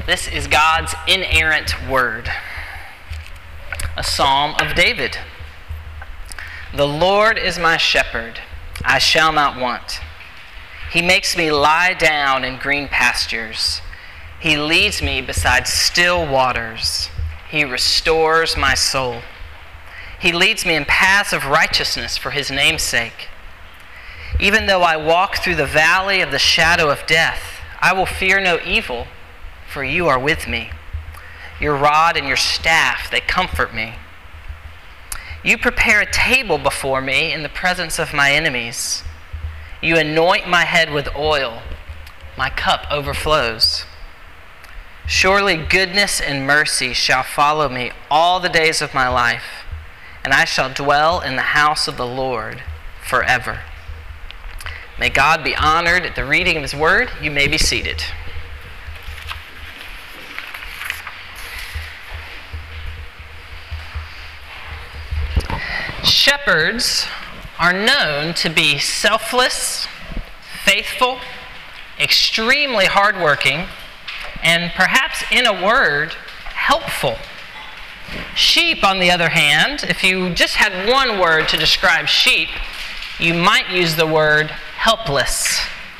This is God's inerrant word. A psalm of David. The Lord is my shepherd, I shall not want. He makes me lie down in green pastures. He leads me beside still waters. He restores my soul. He leads me in paths of righteousness for his name's sake. Even though I walk through the valley of the shadow of death, I will fear no evil, for you are with me. Your rod and your staff, they comfort me. You prepare a table before me in the presence of my enemies. You anoint my head with oil. My cup overflows. Surely goodness and mercy shall follow me all the days of my life, and I shall dwell in the house of the Lord forever. May God be honored at the reading of his word. You may be seated. Shepherds are known to be selfless, faithful, extremely hardworking, and perhaps, in a word, helpful. Sheep, on the other hand, if you just had one word to describe sheep, you might use the word helpless.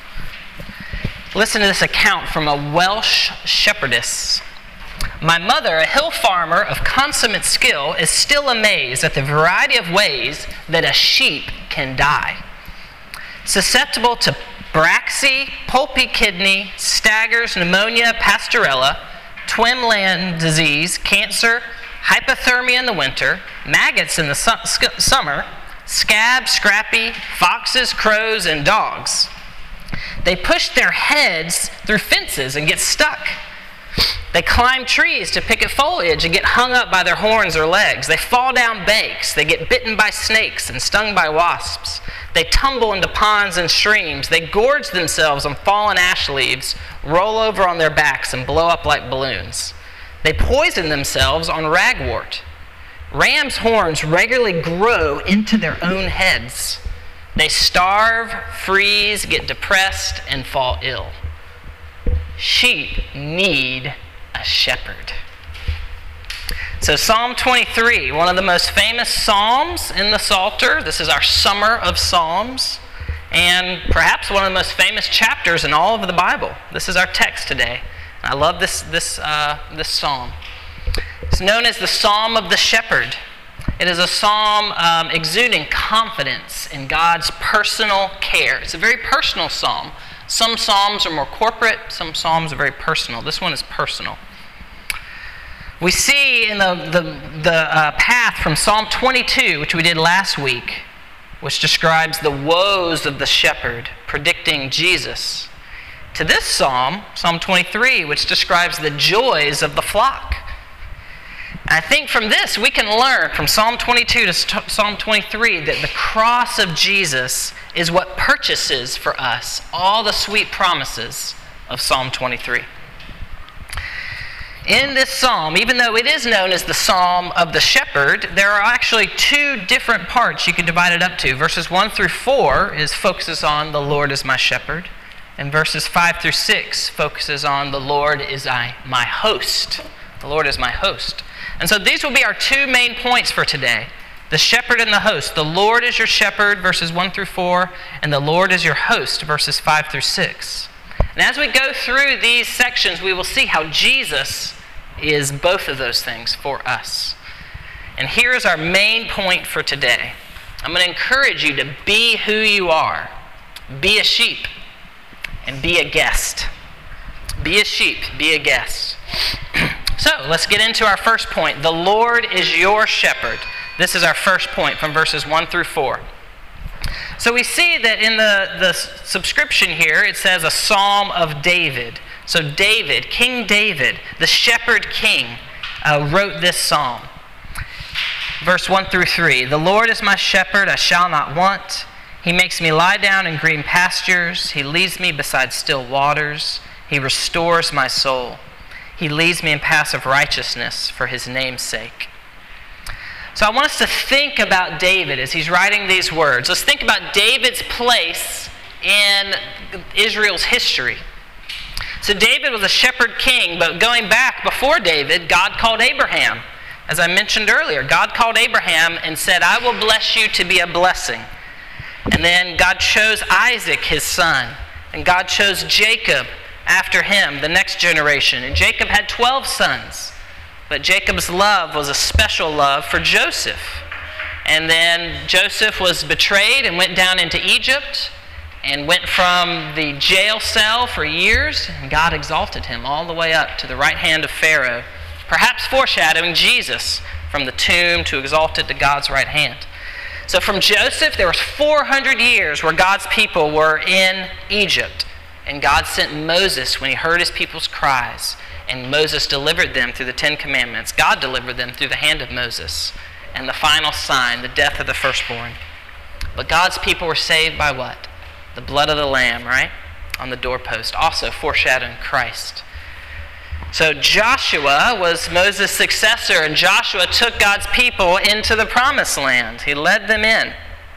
Listen to this account from a Welsh shepherdess. My mother, a hill farmer of consummate skill, is still amazed at the variety of ways that a sheep can die. Susceptible to braxy, pulpy kidney, staggers, pneumonia, pastorella, Twimland disease, cancer, hypothermia in the winter, maggots in the summer, scab, scrappy, foxes, crows, and dogs. They push their heads through fences and get stuck. They climb trees to pick at foliage and get hung up by their horns or legs. They fall down banks. They get bitten by snakes and stung by wasps. They tumble into ponds and streams. They gorge themselves on fallen ash leaves, roll over on their backs, and blow up like balloons. They poison themselves on ragwort. Ram's horns regularly grow into their own heads. They starve, freeze, get depressed, and fall ill. Sheep need a shepherd. So Psalm 23, one of the most famous psalms in the Psalter. This is our summer of psalms, and perhaps one of the most famous chapters in all of the Bible. This is our text today. I love this psalm. It's known as the Psalm of the Shepherd. It is a psalm exuding confidence in God's personal care. It's a very personal psalm. Some psalms are more corporate, some psalms are very personal. This one is personal. We see in the path from Psalm 22, which we did last week, which describes the woes of the shepherd, predicting Jesus, to this psalm, Psalm 23, which describes the joys of the flock. And I think from this we can learn, from Psalm 22 to Psalm 23, that the cross of Jesus is what purchases for us all the sweet promises of Psalm 23. In this psalm, even though it is known as the Psalm of the Shepherd, there are actually two different parts you can divide it up to. Verses 1 through 4 focuses on the Lord is my shepherd, and verses 5 through 6 focuses on the Lord is my host. The Lord is my host. And so these will be our two main points for today. The shepherd and the host. The Lord is your shepherd, verses 1 through 4, and the Lord is your host, verses 5 through 6. And as we go through these sections, we will see how Jesus is both of those things for us. And here is our main point for today. I'm going to encourage you to be who you are. Be a sheep and be a guest. Be a sheep, be a guest. So let's get into our first point. The Lord is your shepherd. This is our first point from verses 1 through 4. So we see that in the subscription here, it says a psalm of David. So David, King David, the shepherd king, wrote this psalm. Verse 1 through 3. The Lord is my shepherd, I shall not want. He makes me lie down in green pastures. He leads me beside still waters. He restores my soul. He leads me in paths of righteousness for his name's sake. So I want us to think about David as he's writing these words. Let's think about David's place in Israel's history. So David was a shepherd king, but going back before David, God called Abraham. As I mentioned earlier, God called Abraham and said, I will bless you to be a blessing. And then God chose Isaac, his son. And God chose Jacob after him, the next generation. And Jacob had 12 sons. But Jacob's love was a special love for Joseph. And then Joseph was betrayed and went down into Egypt and went from the jail cell for years. And God exalted him all the way up to the right hand of Pharaoh, perhaps foreshadowing Jesus from the tomb to exalted to God's right hand. So from Joseph, there was 400 years where God's people were in Egypt. And God sent Moses when he heard his people's cries. And Moses delivered them through the Ten Commandments. God delivered them through the hand of Moses. And the final sign, the death of the firstborn. But God's people were saved by what? The blood of the Lamb, right? On the doorpost, also foreshadowing Christ. So Joshua was Moses' successor, and Joshua took God's people into the promised land. He led them in.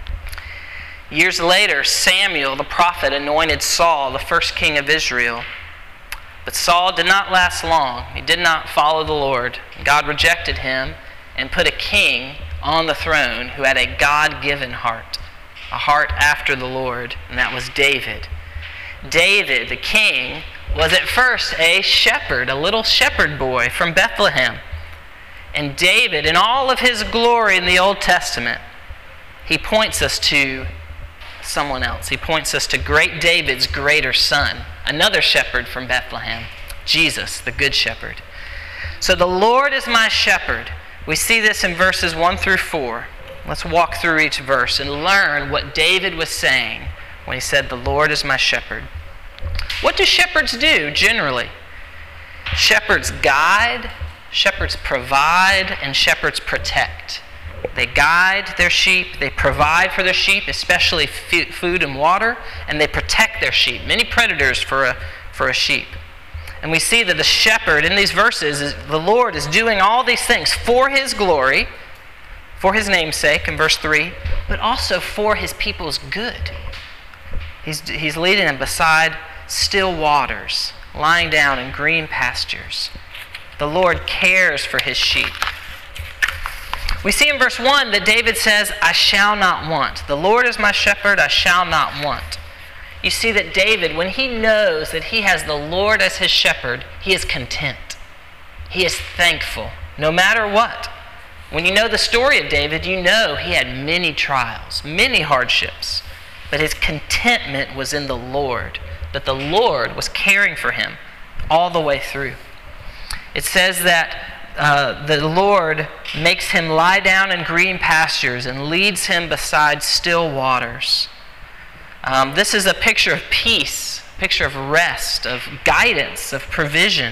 Years later, Samuel, the prophet, anointed Saul, the first king of Israel. But Saul did not last long. He did not follow the Lord. God rejected him and put a king on the throne who had a God-given heart, a heart after the Lord, and that was David. David, the king, was at first a shepherd, a little shepherd boy from Bethlehem. And David, in all of his glory in the Old Testament, he points us to someone else. He points us to great David's greater son, another shepherd from Bethlehem, Jesus, the good shepherd. So the Lord is my shepherd. We see this in verses 1 through 4. Let's walk through each verse and learn what David was saying when he said, the Lord is my shepherd. What do shepherds do generally? Shepherds guide, shepherds provide, and shepherds protect. They guide their sheep, they provide for their sheep, especially food and water, and they protect their sheep. Many predators for a sheep. And we see that the shepherd in these verses, the Lord is doing all these things for his glory, for his name's sake in verse 3, but also for his people's good. He's leading them beside still waters, lying down in green pastures. The Lord cares for his sheep. We see in verse 1 that David says, I shall not want. The Lord is my shepherd, I shall not want. You see that David, when he knows that he has the Lord as his shepherd, he is content. He is thankful, no matter what. When you know the story of David, you know he had many trials, many hardships. But his contentment was in the Lord, that the Lord was caring for him all the way through. It says that the Lord makes him lie down in green pastures and leads him beside still waters. This is a picture of peace, a picture of rest, of guidance, of provision.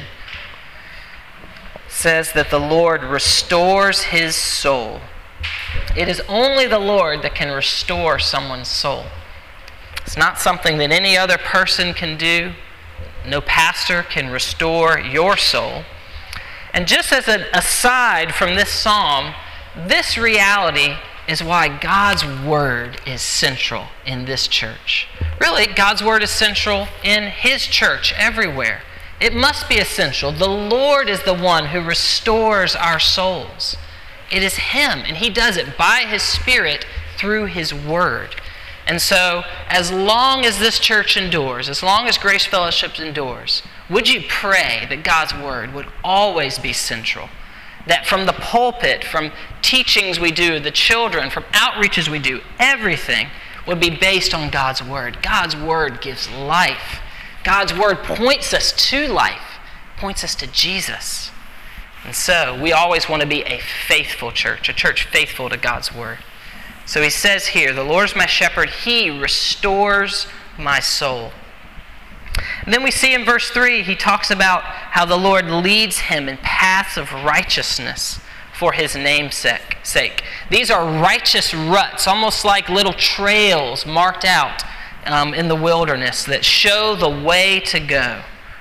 It says that the Lord restores his soul. It is only the Lord that can restore someone's soul. It's not something that any other person can do. No pastor can restore your soul. And just as an aside from this psalm, this reality is why God's Word is central in this church. Really, God's Word is central in His church everywhere. It must be essential. The Lord is the one who restores our souls. It is Him, and He does it by His Spirit through His Word. And so, as long as this church endures, as long as Grace Fellowship endures, would you pray that God's Word would always be central? That from the pulpit, from teachings we do, the children, from outreaches we do, everything would be based on God's Word. God's Word gives life. God's Word points us to life, points us to Jesus. And so, we always want to be a faithful church, a church faithful to God's Word. So he says here, the Lord is my shepherd, He restores my soul. And then we see in verse 3, he talks about how the Lord leads him in paths of righteousness for His name's sake. These are righteous ruts, almost like little trails marked out in the wilderness that show the way to go.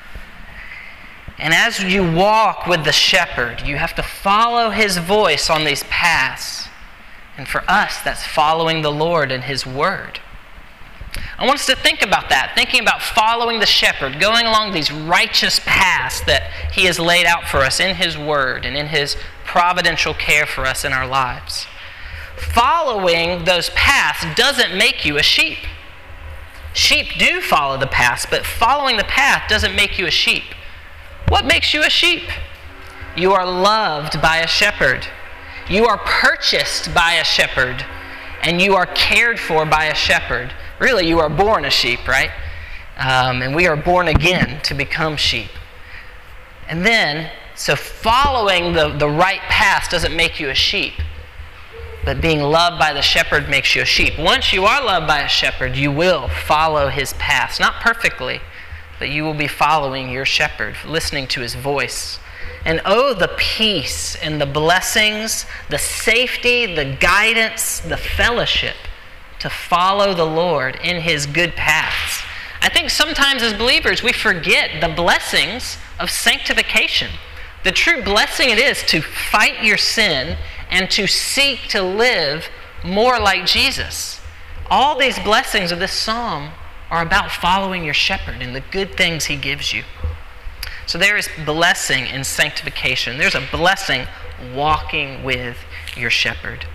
And as you walk with the shepherd, you have to follow His voice on these paths. And for us, that's following the Lord and His Word. I want us to think about that, thinking about following the shepherd, going along these righteous paths that he has laid out for us in his word and in his providential care for us in our lives. Following those paths doesn't make you a sheep. Sheep do follow the paths, but following the path doesn't make you a sheep. What makes you a sheep? You are loved by a shepherd. You are purchased by a shepherd. And you are cared for by a shepherd. Really, you are born a sheep, right? And we are born again to become sheep. And then, so following the right path doesn't make you a sheep. But being loved by the shepherd makes you a sheep. Once you are loved by a shepherd, you will follow his paths. Not perfectly, but you will be following your shepherd, listening to his voice. And oh, the peace and the blessings, the safety, the guidance, the fellowship to follow the Lord in his good paths. I think sometimes as believers we forget the blessings of sanctification. The true blessing it is to fight your sin and to seek to live more like Jesus. All these blessings of this psalm are about following your shepherd and the good things he gives you. So there is blessing in sanctification. There's a blessing walking with your shepherd.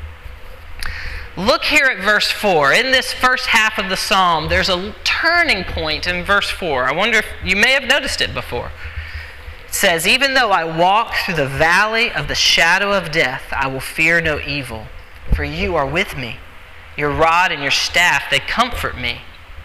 Look here at verse 4. In this first half of the psalm, there's a turning point in verse 4. I wonder if you may have noticed it before. It says, "Even though I walk through the valley of the shadow of death, I will fear no evil, for you are with me. Your rod and your staff, they comfort me."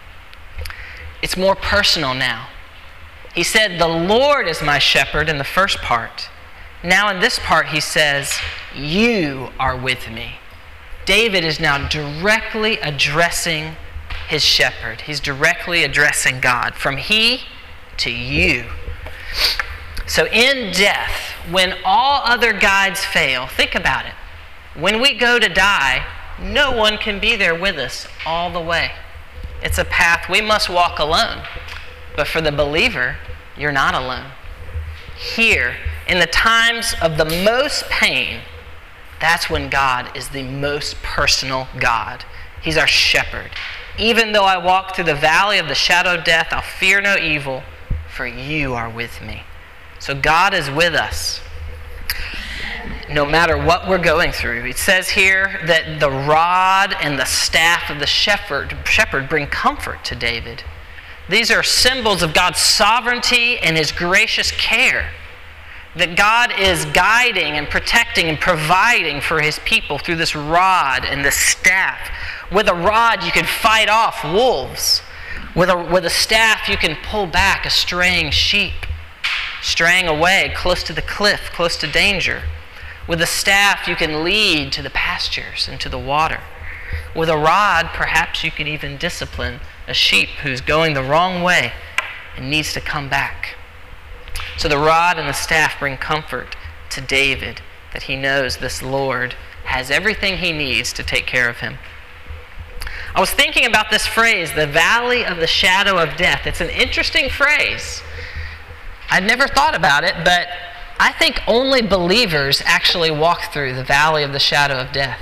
It's more personal now. He said, "The Lord is my shepherd" in the first part. Now in this part he says, "You are with me." David is now directly addressing his shepherd. He's directly addressing God. From he to you. So in death, when all other guides fail, think about it. When we go to die, no one can be there with us all the way. It's a path we must walk alone. But for the believer, you're not alone. Here, in the times of the most pain, that's when God is the most personal God. He's our shepherd. "Even though I walk through the valley of the shadow of death, I'll fear no evil, for you are with me." So God is with us no matter what we're going through. It says here that the rod and the staff of the shepherd bring comfort to David. These are symbols of God's sovereignty and his gracious care. That God is guiding and protecting and providing for his people through this rod and this staff. With a rod you can fight off wolves. With a staff you can pull back a straying sheep, straying away close to the cliff, close to danger. With a staff you can lead to the pastures and to the water. With a rod perhaps you can even discipline a sheep who's going the wrong way and needs to come back. So the rod and the staff bring comfort to David that he knows this Lord has everything he needs to take care of him. I was thinking about this phrase, the valley of the shadow of death. It's an interesting phrase. I'd never thought about it, but I think only believers actually walk through the valley of the shadow of death.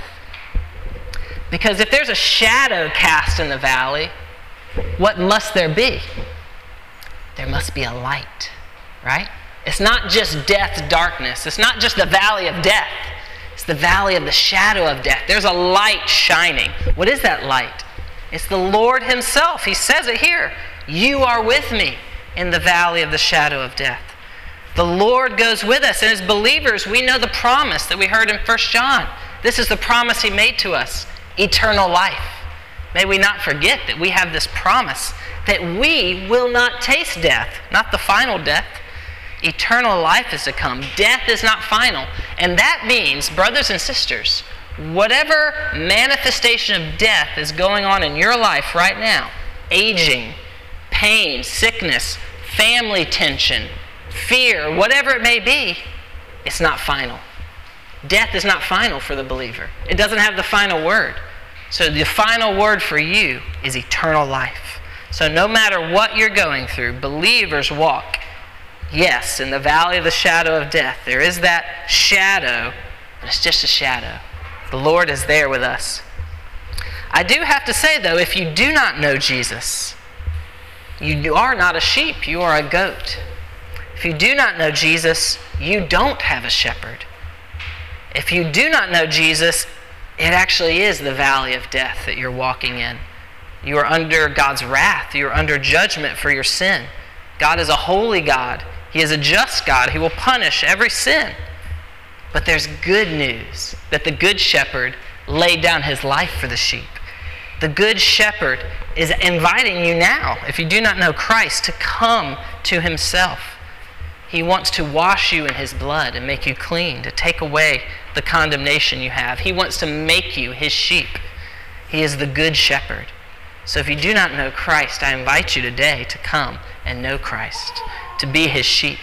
Because if there's a shadow cast in the valley, what must there be? There must be a light. Right? It's not just death's darkness. It's not just the valley of death. It's the valley of the shadow of death. There's a light shining. What is that light? It's the Lord himself. He says it here. "You are with me in the valley of the shadow of death." The Lord goes with us. And as believers, we know the promise that we heard in 1 John. This is the promise he made to us. Eternal life. May we not forget that we have this promise that we will not taste death. Not the final death. Eternal life is to come. Death is not final. And that means, brothers and sisters, whatever manifestation of death is going on in your life right now, aging, pain, sickness, family tension, fear, whatever it may be, it's not final. Death is not final for the believer. It doesn't have the final word. So the final word for you is eternal life. So no matter what you're going through, believers walk, yes, in the valley of the shadow of death. There is that shadow, but it's just a shadow. The Lord is there with us. I do have to say, though, if you do not know Jesus, you are not a sheep, you are a goat. If you do not know Jesus, you don't have a shepherd. If you do not know Jesus, it actually is the valley of death that you're walking in. You are under God's wrath. You are under judgment for your sin. God is a holy God. He is a just God. He will punish every sin. But there's good news that the good shepherd laid down his life for the sheep. The good shepherd is inviting you now, if you do not know Christ, to come to himself. He wants to wash you in his blood and make you clean, to take away the condemnation you have. He wants to make you his sheep. He is the good shepherd. So if you do not know Christ, I invite you today to come and know Christ, to be his sheep.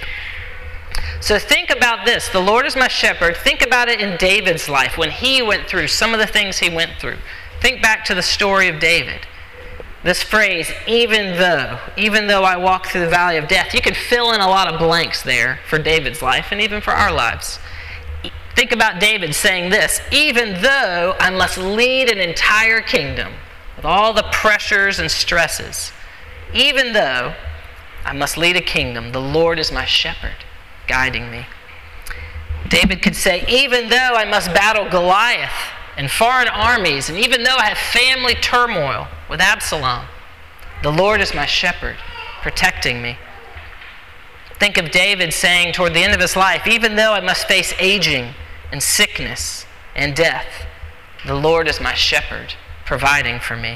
So think about this. The Lord is my shepherd. Think about it in David's life when he went through some of the things he went through. Think back to the story of David. This phrase, even though I walk through the valley of death, you can fill in a lot of blanks there for David's life and even for our lives. Think about David saying this, even though I must lead an entire kingdom with all the pressures and stresses, even though I must lead a kingdom, the Lord is my shepherd, guiding me. David could say, even though I must battle Goliath and foreign armies, and even though I have family turmoil with Absalom, the Lord is my shepherd, protecting me. Think of David saying toward the end of his life, even though I must face aging and sickness and death, the Lord is my shepherd, providing for me.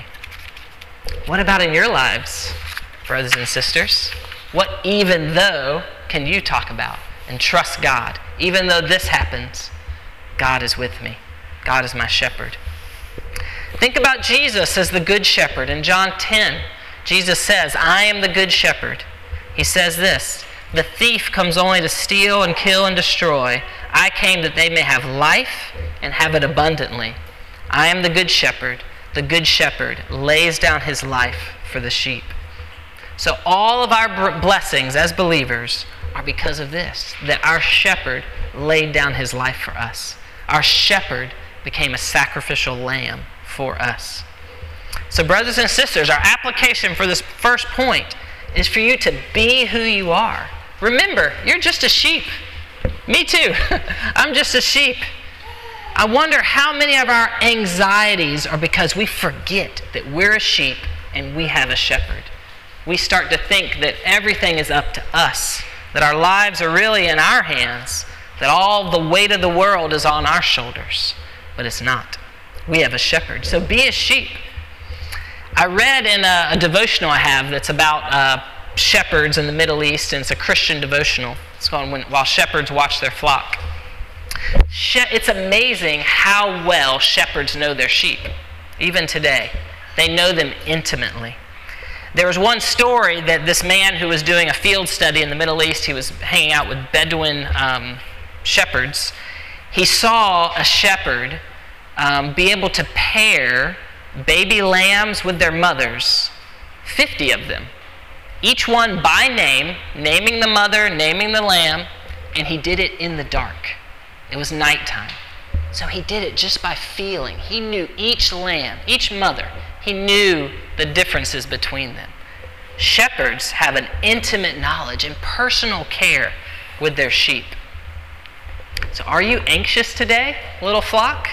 What about in your lives, brothers and sisters? What even though can you talk about and trust God? Even though this happens, God is with me. God is my shepherd. Think about Jesus as the good shepherd. In John 10, Jesus says, I am the good shepherd. He says this, the thief comes only to steal and kill and destroy. I came that they may have life and have it abundantly. I am the good shepherd. The good shepherd lays down his life for the sheep. So all of our blessings as believers are because of this, that our shepherd laid down his life for us. Our shepherd became a sacrificial lamb for us. So brothers and sisters, our application for this first point is for you to be who you are. Remember, you're just a sheep. Me too. I'm just a sheep. I wonder how many of our anxieties are because we forget that we're a sheep and we have a shepherd. We start to think that everything is up to us, that our lives are really in our hands, that all the weight of the world is on our shoulders. But it's not. We have a shepherd. So be a sheep. I read in a devotional I have that's about shepherds in the Middle East, and it's a Christian devotional. It's called While Shepherds Watch Their Flock. It's amazing how well shepherds know their sheep, even today. They know them intimately. There was one story that this man who was doing a field study in the Middle East, he was hanging out with Bedouin shepherds. He saw a shepherd be able to pair baby lambs with their mothers, 50 of them, each one by name, naming the mother, naming the lamb, and he did it in the dark. It was nighttime. So he did it just by feeling. He knew each lamb, each mother. He knew the differences between them. Shepherds have an intimate knowledge and personal care with their sheep. So are you anxious today, little flock?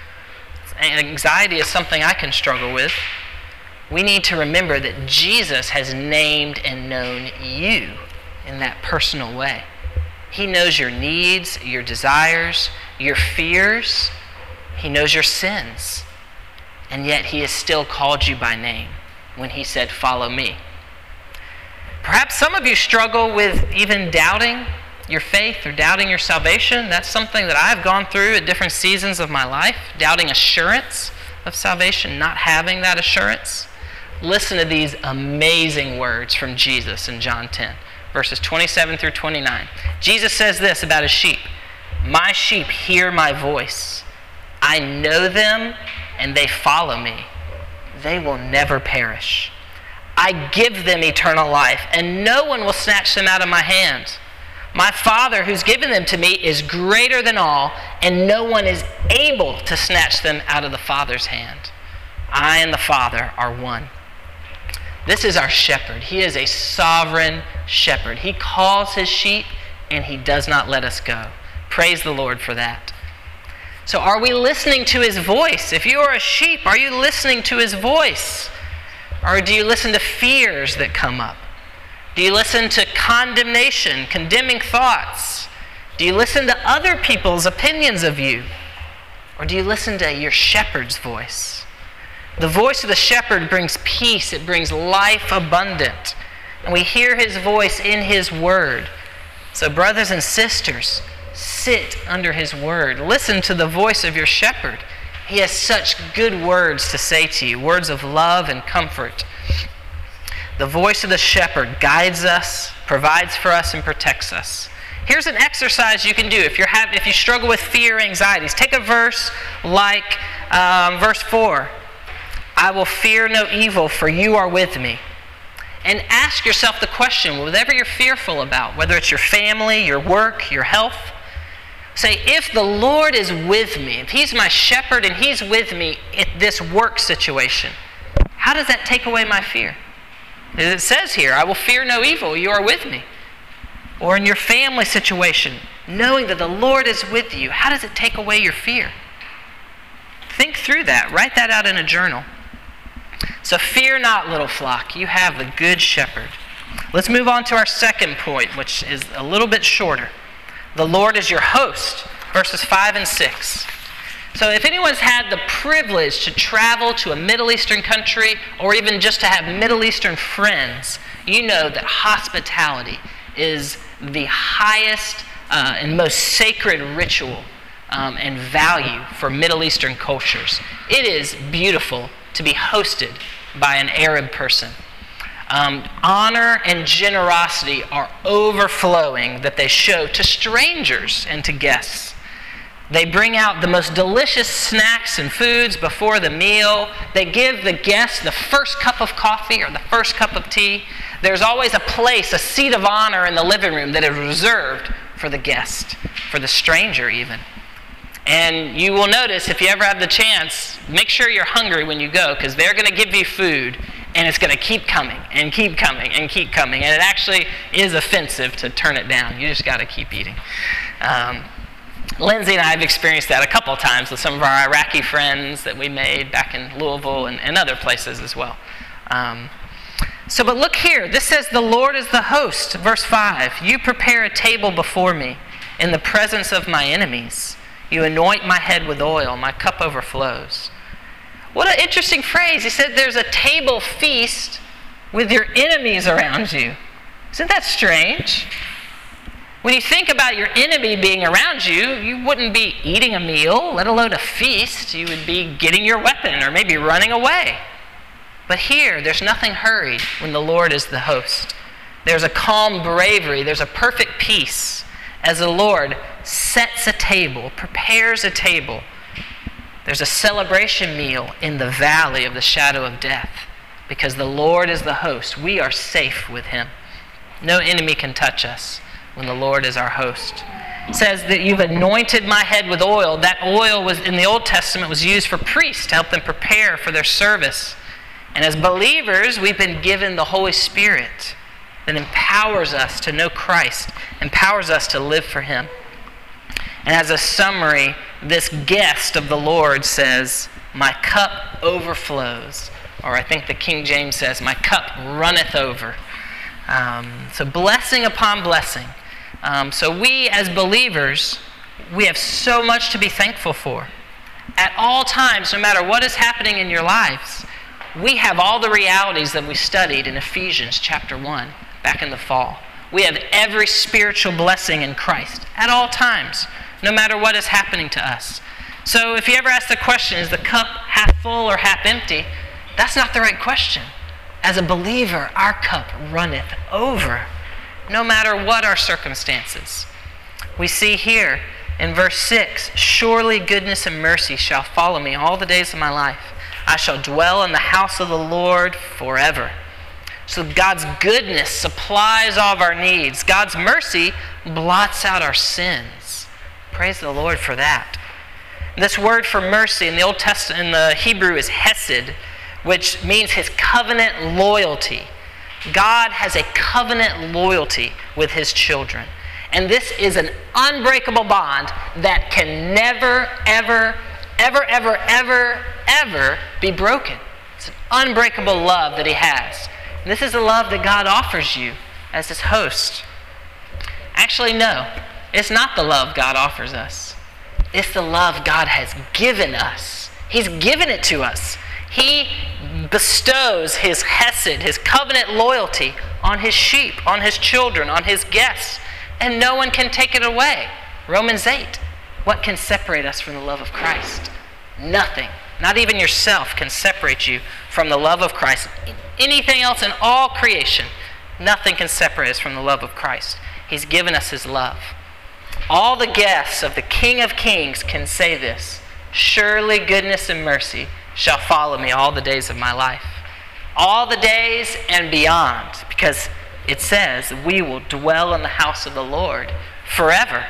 Anxiety is something I can struggle with. We need to remember that Jesus has named and known you in that personal way. He knows your needs, your desires, your fears. He knows your sins. And yet he has still called you by name when he said, follow me. Perhaps some of you struggle with even doubting your faith or doubting your salvation. That's something that I've gone through at different seasons of my life, doubting assurance of salvation, not having that assurance. Listen to these amazing words from Jesus in John 10, verses 27 through 29. Jesus says this about his sheep. My sheep hear my voice. I know them and they follow me. They will never perish. I give them eternal life and no one will snatch them out of my hand. My Father who's given them to me is greater than all, and no one is able to snatch them out of the Father's hand. I and the Father are one. This is our shepherd. He is a sovereign shepherd. He calls his sheep and he does not let us go. Praise the Lord for that. So are we listening to his voice? If you are a sheep, are you listening to his voice? Or do you listen to fears that come up? Do you listen to condemnation, condemning thoughts? Do you listen to other people's opinions of you? Or do you listen to your shepherd's voice? The voice of the shepherd brings peace. It brings life abundant. And we hear his voice in his word. So brothers and sisters, sit under his word. Listen to the voice of your shepherd. He has such good words to say to you, words of love and comfort. The voice of the shepherd guides us, provides for us, and protects us. Here's an exercise you can do if you struggle with fear or anxieties. Take a verse like verse 4. I will fear no evil, for you are with me. And ask yourself the question, whatever you're fearful about, whether it's your family, your work, your health, say, if the Lord is with me, if he's my shepherd and he's with me in this work situation, how does that take away my fear? It says here, I will fear no evil, you are with me. Or in your family situation, knowing that the Lord is with you, how does it take away your fear? Think through that. Write that out in a journal. So fear not, little flock. You have the good shepherd. Let's move on to our second point, which is a little bit shorter. The Lord is your host, verses 5 and 6. So if anyone's had the privilege to travel to a Middle Eastern country or even just to have Middle Eastern friends, you know that hospitality is the highest and most sacred ritual and value for Middle Eastern cultures. It is beautiful to be hosted by an Arab person. Honor and generosity are overflowing that they show to strangers and to guests. They bring out the most delicious snacks and foods before the meal. They give the guest the first cup of coffee or the first cup of tea. There's always a place, a seat of honor in the living room that is reserved for the guest, for the stranger even. And you will notice, if you ever have the chance, make sure you're hungry when you go, because they're going to give you food, and it's going to keep coming and keep coming and keep coming. And it actually is offensive to turn it down. You just got to keep eating. Lindsay and I have experienced that a couple of times with some of our Iraqi friends that we made back in Louisville and other places as well. But look here. This says, the Lord is the host. Verse 5, you prepare a table before me in the presence of my enemies. You anoint my head with oil. My cup overflows. What an interesting phrase. He said there's a table feast with your enemies around you. Isn't that strange? When you think about your enemy being around you, you wouldn't be eating a meal, let alone a feast. You would be getting your weapon or maybe running away. But here, there's nothing hurried when the Lord is the host. There's a calm bravery. There's a perfect peace as the Lord sets a table, prepares a table. There's a celebration meal in the valley of the shadow of death because the Lord is the host. We are safe with him. No enemy can touch us when the Lord is our host. It says that you've anointed my head with oil. That oil was in the Old Testament was used for priests to help them prepare for their service. And as believers, we've been given the Holy Spirit that empowers us to know Christ, empowers us to live for him. And as a summary, this guest of the Lord says, my cup overflows. Or I think the King James says, my cup runneth over. So blessing upon blessing. So we as believers, we have so much to be thankful for. At all times, no matter what is happening in your lives, we have all the realities that we studied in Ephesians chapter 1 back in the fall. We have every spiritual blessing in Christ at all times, no matter what is happening to us. So if you ever ask the question, is the cup half full or half empty? That's not the right question. As a believer, our cup runneth over, no matter what our circumstances. We see here in verse 6, surely goodness and mercy shall follow me all the days of my life. I shall dwell in the house of the Lord forever. So God's goodness supplies all of our needs. God's mercy blots out our sins. Praise the Lord for that. This word for mercy in the Old Testament, in the Hebrew, is hesed, which means his covenant loyalty. God has a covenant loyalty with his children. And this is an unbreakable bond that can never, ever, ever, ever, ever, ever be broken. It's an unbreakable love that he has. And this is the love that God offers you as his host. Actually, no. It's not the love God offers us. It's the love God has given us. He's given it to us. He bestows his hesed, his covenant loyalty, on his sheep, on his children, on his guests, and no one can take it away. Romans 8. What can separate us from the love of Christ? Nothing. Not even yourself can separate you from the love of Christ. Anything else in all creation, nothing can separate us from the love of Christ. He's given us his love. All the guests of the King of Kings can say this: surely goodness and mercy shall follow me all the days of my life. All the days and beyond, because it says we will dwell in the house of the Lord forever.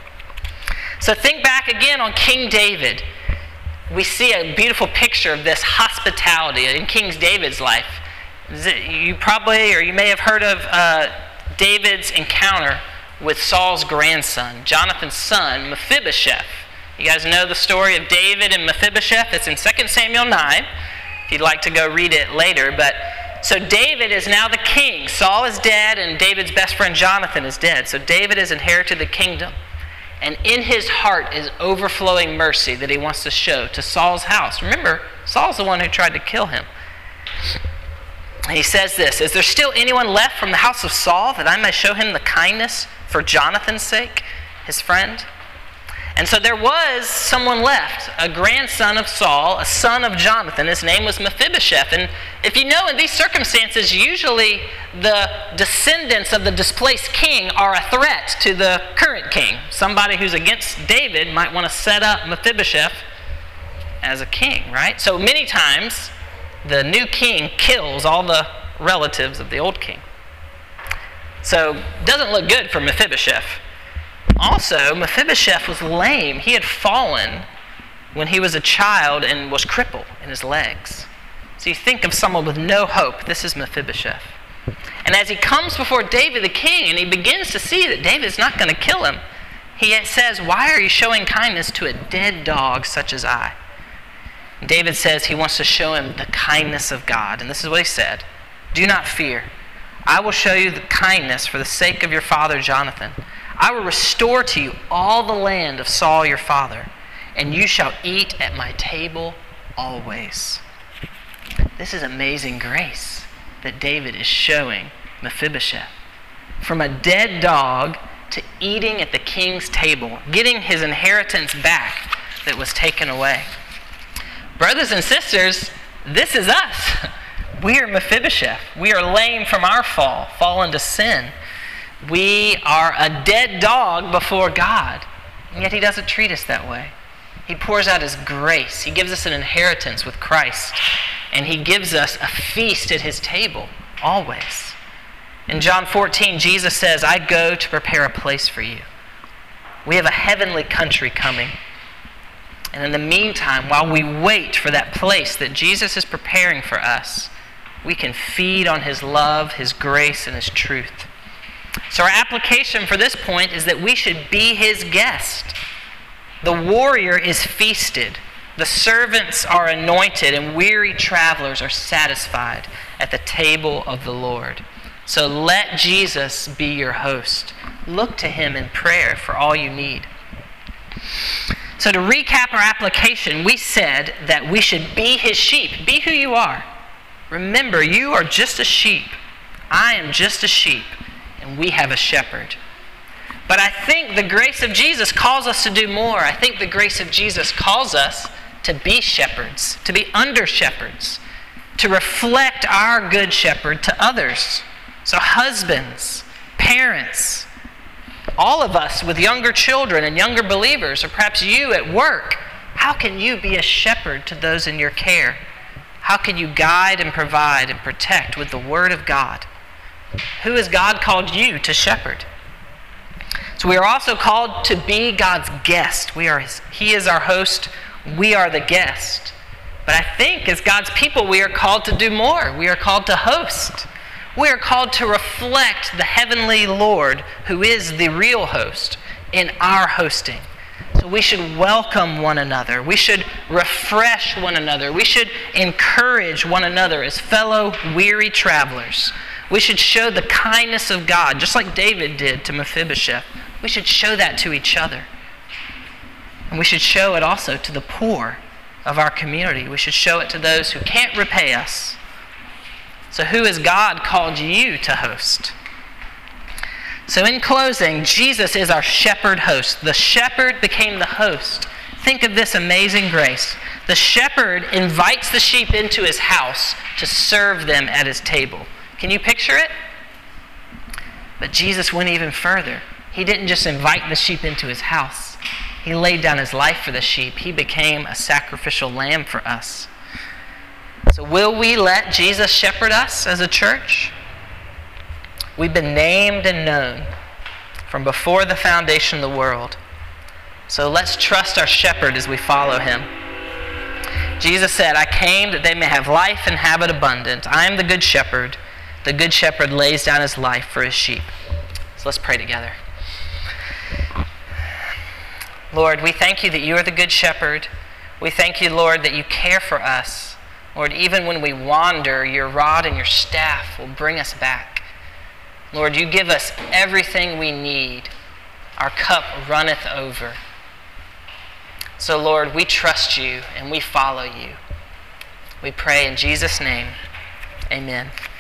So think back again on King David. We see a beautiful picture of this hospitality in King David's life. You probably, or you may have heard of David's encounter with Saul's grandson, Jonathan's son, Mephibosheth. You guys know the story of David and Mephibosheth? It's in 2 Samuel 9, if you'd like to go read it later. But so David is now the king. Saul is dead, and David's best friend Jonathan is dead. So David has inherited the kingdom. And in his heart is overflowing mercy that he wants to show to Saul's house. Remember, Saul's the one who tried to kill him. And he says this: is there still anyone left from the house of Saul that I may show him the kindness for Jonathan's sake, his friend? And so there was someone left, a grandson of Saul, a son of Jonathan. His name was Mephibosheth. And if you know, in these circumstances, usually the descendants of the displaced king are a threat to the current king. Somebody who's against David might want to set up Mephibosheth as a king, right? So many times, the new king kills all the relatives of the old king. So it doesn't look good for Mephibosheth. Also, Mephibosheth was lame. He had fallen when he was a child and was crippled in his legs. So you think of someone with no hope. This is Mephibosheth. And as he comes before David the king and he begins to see that David's not going to kill him, he says, why are you showing kindness to a dead dog such as I? And David says he wants to show him the kindness of God. And this is what he said: do not fear. I will show you the kindness for the sake of your father Jonathan. I will restore to you all the land of Saul your father, and you shall eat at my table always. This is amazing grace that David is showing Mephibosheth. From a dead dog to eating at the king's table, getting his inheritance back that was taken away. Brothers and sisters, this is us. We are Mephibosheth. We are lame from our fall, fallen to sin. We are a dead dog before God, and yet he doesn't treat us that way. He pours out his grace. He gives us an inheritance with Christ, and he gives us a feast at his table, always. In John 14, Jesus says, I go to prepare a place for you. We have a heavenly country coming. And in the meantime, while we wait for that place that Jesus is preparing for us, we can feed on his love, his grace, and his truth. So our application for this point is that we should be his guest. The warrior is feasted. The servants are anointed, and weary travelers are satisfied at the table of the Lord. So let Jesus be your host. Look to him in prayer for all you need. So to recap our application, we said that we should be his sheep. Be who you are. Remember, you are just a sheep. I am just a sheep, and we have a shepherd. But I think the grace of Jesus calls us to do more. I think the grace of Jesus calls us to be shepherds, to be under shepherds, to reflect our good shepherd to others. So husbands, parents, all of us with younger children and younger believers, or perhaps you at work, how can you be a shepherd to those in your care? How can you guide and provide and protect with the Word of God? Who has God called you to shepherd? So we are also called to be God's guest. He is our host. We are the guest. But I think as God's people, we are called to do more. We are called to host. We are called to reflect the heavenly Lord, who is the real host, in our hosting. So we should welcome one another. We should refresh one another. We should encourage one another as fellow weary travelers. We should show the kindness of God, just like David did to Mephibosheth. We should show that to each other. And we should show it also to the poor of our community. We should show it to those who can't repay us. So who has God called you to host? So in closing, Jesus is our shepherd host. The shepherd became the host. Think of this amazing grace. The shepherd invites the sheep into his house to serve them at his table. Can you picture it? But Jesus went even further. He didn't just invite the sheep into his house. He laid down his life for the sheep. He became a sacrificial lamb for us. So will we let Jesus shepherd us as a church? We've been named and known from before the foundation of the world. So let's trust our shepherd as we follow him. Jesus said, I came that they may have life and have it abundant. I am the good shepherd. The good shepherd lays down his life for his sheep. So let's pray together. Lord, we thank you that you are the good shepherd. We thank you, Lord, that you care for us. Lord, even when we wander, your rod and your staff will bring us back. Lord, you give us everything we need. Our cup runneth over. So, Lord, we trust you and we follow you. We pray in Jesus' name. Amen.